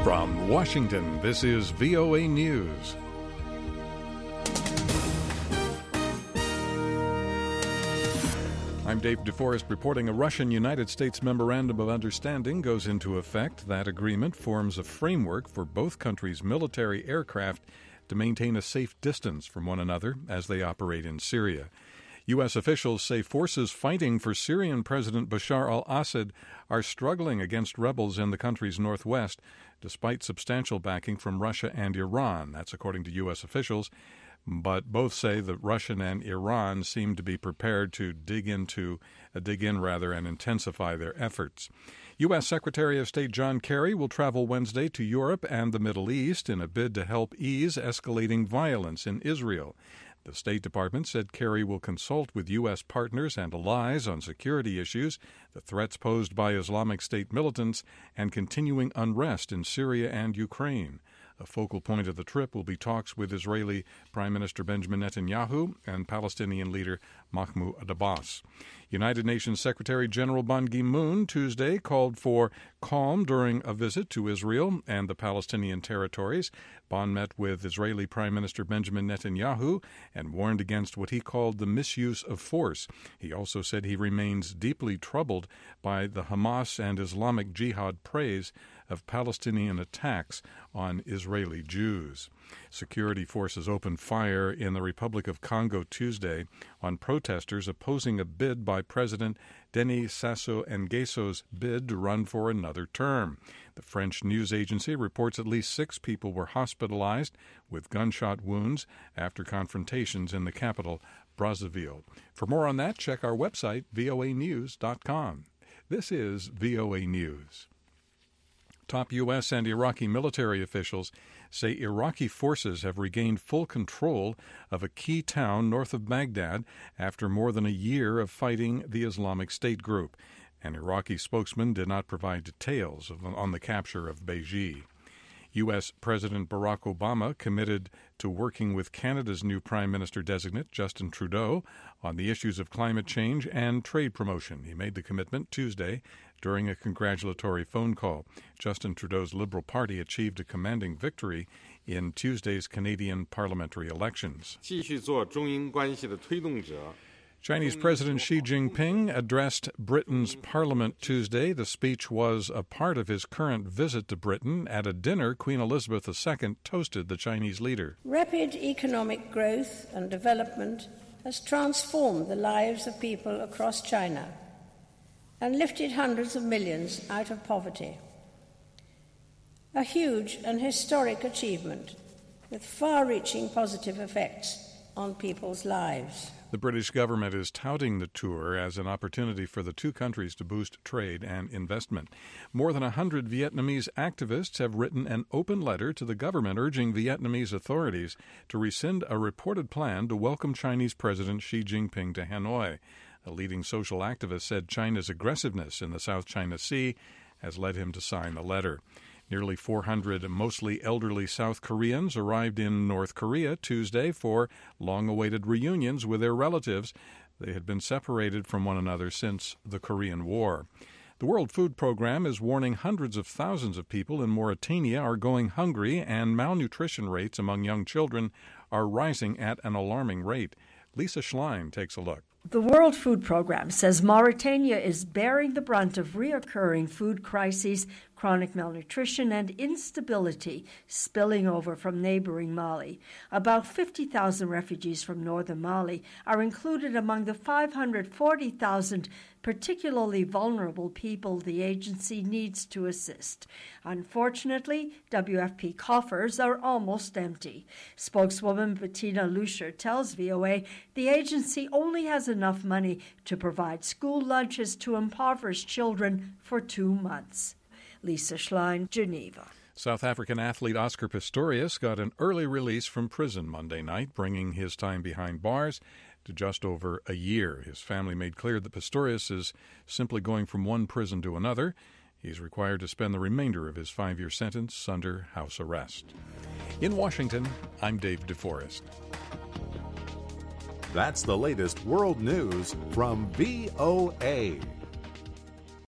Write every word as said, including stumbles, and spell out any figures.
From Washington, this is V O A News. I'm Dave DeForest reporting. A Russian-United States Memorandum of Understanding goes into effect. That agreement forms a framework for both countries' military aircraft to maintain a safe distance from one another as they operate in Syria. U S officials say forces fighting for Syrian President Bashar al-Assad are struggling against rebels in the country's northwest, despite substantial backing from Russia and Iran. That's according to U S officials. But both say that Russia and Iran seem to be prepared to dig into, uh, dig in rather, and intensify their efforts. U S Secretary of State John Kerry will travel Wednesday to Europe and the Middle East in a bid to help ease escalating violence in Israel. The State Department said Kerry will consult with U S partners and allies on security issues, the threats posed by Islamic State militants, and continuing unrest in Syria and Ukraine. A focal point of the trip will be talks with Israeli Prime Minister Benjamin Netanyahu and Palestinian leader Mahmoud Abbas. United Nations Secretary General Ban Ki-moon Tuesday called for calm during a visit to Israel and the Palestinian territories. Ban met with Israeli Prime Minister Benjamin Netanyahu and warned against what he called the misuse of force. He also said he remains deeply troubled by the Hamas and Islamic Jihad praise of Palestinian attacks on Israeli Jews. Security forces opened fire in the Republic of Congo Tuesday on protesters opposing a bid by President Denis Sassou Nguesso's bid to run for another term. The French news agency reports at least six people were hospitalized with gunshot wounds after confrontations in the capital, Brazzaville. For more on that, check our website, V O A news dot com. This is V O A News. Top U S and Iraqi military officials say Iraqi forces have regained full control of a key town north of Baghdad after more than a year of fighting the Islamic State group. An Iraqi spokesman did not provide details of, on the capture of Bayji. U S President Barack Obama committed to working with Canada's new Prime Minister-designate, Justin Trudeau, on the issues of climate change and trade promotion. He made the commitment Tuesday during a congratulatory phone call. Justin Trudeau's Liberal Party achieved a commanding victory in Tuesday's Canadian parliamentary elections. Chinese President Xi Jinping addressed Britain's parliament Tuesday. The speech was a part of his current visit to Britain. At a dinner, Queen Elizabeth the Second toasted the Chinese leader. Rapid economic growth and development has transformed the lives of people across China and lifted hundreds of millions out of poverty. A huge and historic achievement with far-reaching positive effects on people's lives. The British government is touting the tour as an opportunity for the two countries to boost trade and investment. More than one hundred Vietnamese activists have written an open letter to the government urging Vietnamese authorities to rescind a reported plan to welcome Chinese President Xi Jinping to Hanoi. A leading social activist said China's aggressiveness in the South China Sea has led him to sign the letter. Nearly four hundred mostly elderly South Koreans arrived in North Korea Tuesday for long-awaited reunions with their relatives. They had been separated from one another since the Korean War. The World Food Program is warning hundreds of thousands of people in Mauritania are going hungry, and malnutrition rates among young children are rising at an alarming rate. Lisa Schlein takes a look. The World Food Program says Mauritania is bearing the brunt of reoccurring food crises, chronic malnutrition, and instability spilling over from neighboring Mali. About fifty thousand refugees from northern Mali are included among the five hundred forty thousand particularly vulnerable people the agency needs to assist. Unfortunately, W F P coffers are almost empty. Spokeswoman Bettina Luscher tells V O A the agency only has enough money to provide school lunches to impoverished children for two months. Lisa Schlein, Geneva. South African athlete Oscar Pistorius got an early release from prison Monday night, bringing his time behind bars to just over a year. His family made clear that Pistorius is simply going from one prison to another. He's required to spend the remainder of his five-year sentence under house arrest. In Washington, I'm Dave DeForest. That's the latest world news from V O A.